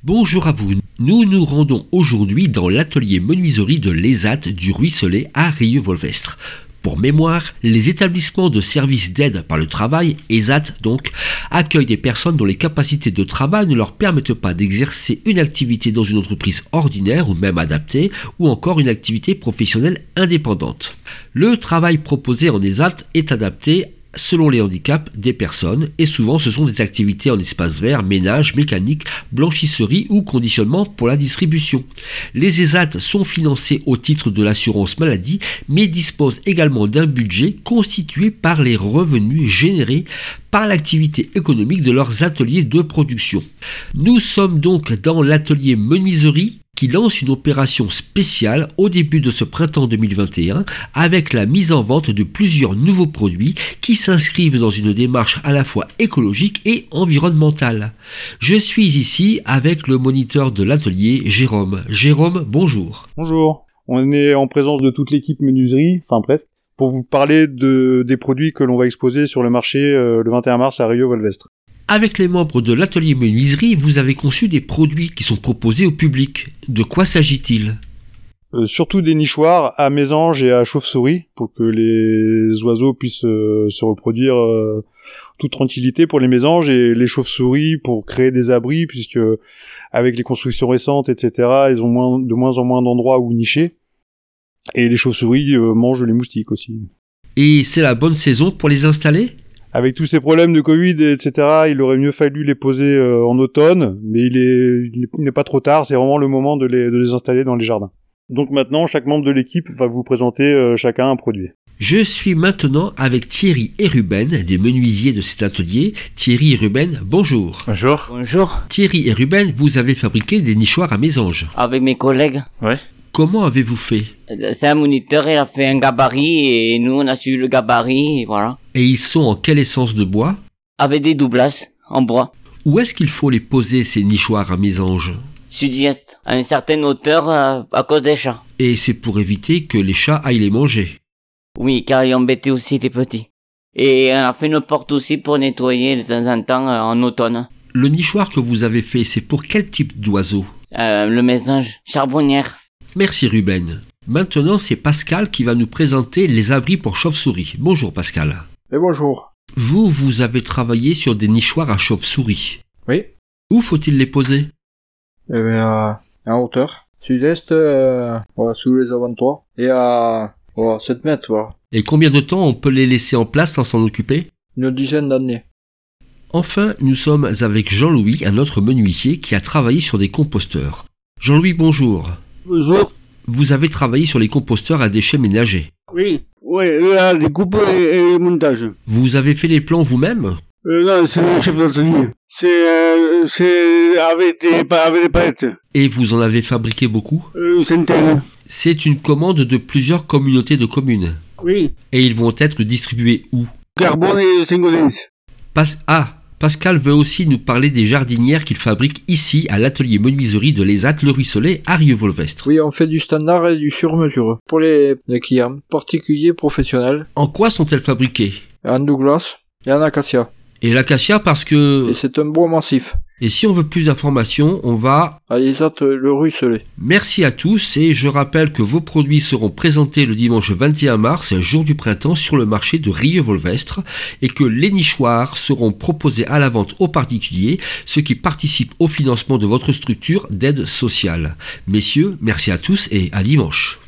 Bonjour à vous, nous nous rendons aujourd'hui dans l'atelier menuiserie de l'ESAT du Ruisselet à Rieux-Volvestre. Pour mémoire, les établissements de services d'aide par le travail, ESAT donc, accueillent des personnes dont les capacités de travail ne leur permettent pas d'exercer une activité dans une entreprise ordinaire ou même adaptée, ou encore une activité professionnelle indépendante. Le travail proposé en ESAT est adapté selon les handicaps des personnes et souvent ce sont des activités en espace vert, ménage, mécanique, blanchisserie ou conditionnement pour la distribution. Les ESAT sont financés au titre de l'assurance maladie mais disposent également d'un budget constitué par les revenus générés par l'activité économique de leurs ateliers de production. Nous sommes donc dans l'atelier menuiserie qui lance une opération spéciale au début de ce printemps 2021 avec la mise en vente de plusieurs nouveaux produits qui s'inscrivent dans une démarche à la fois écologique et environnementale. Je suis ici avec le moniteur de l'atelier, Jérôme. Jérôme, bonjour. Bonjour. On est en présence de toute l'équipe menuiserie, enfin presque, pour vous parler des produits que l'on va exposer sur le marché le 21 mars à Rieux-Volvestre. Avec les membres de l'atelier menuiserie, vous avez conçu des produits qui sont proposés au public. De quoi s'agit-il ? Surtout des nichoirs à mésanges et à chauve-souris pour que les oiseaux puissent se reproduire toute tranquillité pour les mésanges et les chauves-souris pour créer des abris puisque avec les constructions récentes, etc., ils ont de moins en moins d'endroits où nicher. Et les chauves-souris mangent les moustiques aussi. Et c'est la bonne saison pour les installer ? Avec tous ces problèmes de Covid, etc., il aurait mieux fallu les poser en automne, mais il n'est pas trop tard, c'est vraiment le moment de les installer dans les jardins. Donc maintenant, chaque membre de l'équipe va vous présenter chacun un produit. Je suis maintenant avec Thierry et Ruben, des menuisiers de cet atelier. Thierry et Ruben, bonjour. Bonjour. Bonjour. Thierry et Ruben, vous avez fabriqué des nichoirs à mésanges. Avec mes collègues. Ouais. Comment avez-vous fait ? C'est un moniteur, il a fait un gabarit et nous on a suivi le gabarit et voilà. Et ils sont en quelle essence de bois ? Avec des doublasses en bois. Où est-ce qu'il faut les poser, ces nichoirs à mésanges ? Sud-est, à une certaine hauteur à cause des chats. Et c'est pour éviter que les chats aillent les manger. Oui, car ils embêtaient aussi les petits. Et on a fait une porte aussi pour nettoyer de temps en temps en automne. Le nichoir que vous avez fait, c'est pour quel type d'oiseau ? Le mésange charbonnière. Merci Ruben. Maintenant, c'est Pascal qui va nous présenter les abris pour chauves-souris. Bonjour Pascal. Et bonjour. Vous avez travaillé sur des nichoirs à chauves-souris. Oui. Où faut-il les poser ? En hauteur. Sud-est, sous les avant-toits. Et à 7 mètres, voilà. Et combien de temps on peut les laisser en place sans s'en occuper ? Une dizaine d'années. Enfin, nous sommes avec Jean-Louis, un autre menuisier qui a travaillé sur des composteurs. Jean-Louis, bonjour. Bonjour. Vous avez travaillé sur les composteurs à déchets ménagers. Oui, la découpe et le montage. Vous avez fait les plans vous-même ? Non, c'est le chef d'atelier. C'est avec des palettes. Et vous en avez fabriqué beaucoup ? Une centaine. C'est une commande de plusieurs communautés de communes. Oui. Et ils vont être distribués où ? Carbone et Saint-Gaudens. Pascal veut aussi nous parler des jardinières qu'il fabrique ici à l'atelier menuiserie de l'ESAT Le Ruisselet à Rieux-Volvestre. Oui, on fait du standard et du sur-mesure pour les clients particuliers professionnels. En quoi sont-elles fabriquées ? En Douglas et en acacia. Et l'acacia parce que... Et c'est un bois massif. Et si on veut plus d'informations, on va... À l'ESAT Le Ruisselet. Merci à tous et je rappelle que vos produits seront présentés le dimanche 21 mars, jour du printemps, sur le marché de Rieux-Volvestre et que les nichoirs seront proposés à la vente aux particuliers, ce qui participe au financement de votre structure d'aide sociale. Messieurs, merci à tous et à dimanche.